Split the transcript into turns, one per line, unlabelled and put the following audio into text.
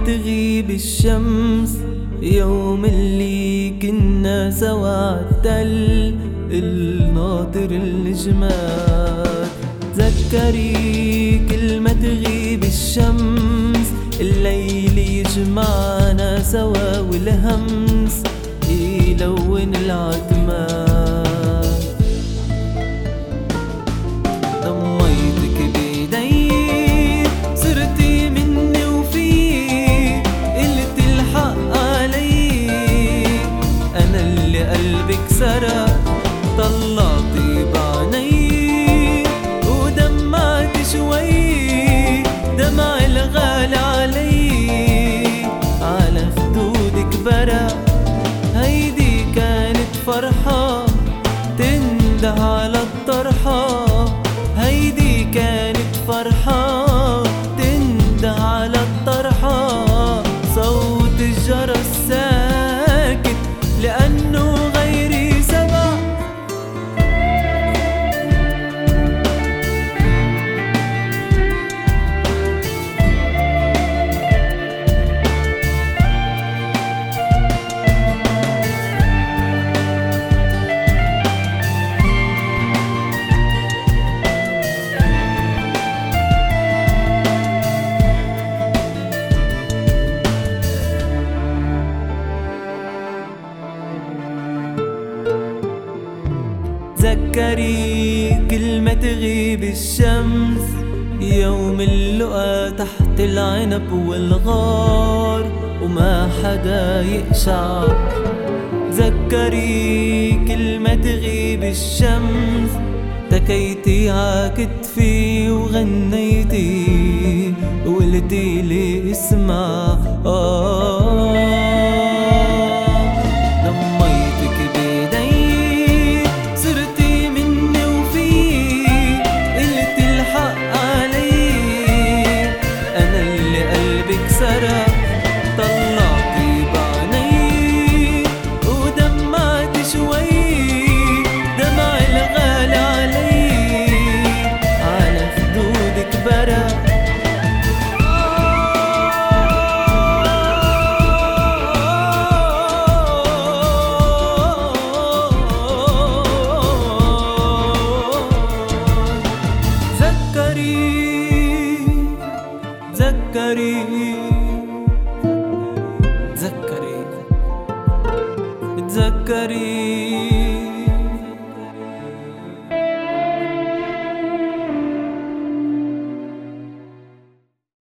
تغيب الشمس، يوم اللي كنا سوا عالتل الناطر النجمات. تذكري كل ما تغيب الشمس، الليل يجمعنا سوا والهمس يلون العتمات. ضميتك بيدي صرتي مني وفي، قلت الحق علي أنا اللي قلبك سرق. طلعتي بعيني ودمعت شوي، دمع الغالي علي على خدودك برق. هيدي كانت فرحة تنده على الطرحة، هيدي كانت فرحة تنده على الطرحة. صوت الجرس ساكت لأنه غيري سبق. تذكري كل ما تغيب الشمس، يوم اللقا تحت العنب والغار وما حدا يقشع. تذكري كل ما تغيب الشمس، تكيتي عكتفي وغنيتي وقلتي لي اسمع. طلعتي بعيني ودمعت شوي، دمع الغالي علي على خدودك برق. تذكري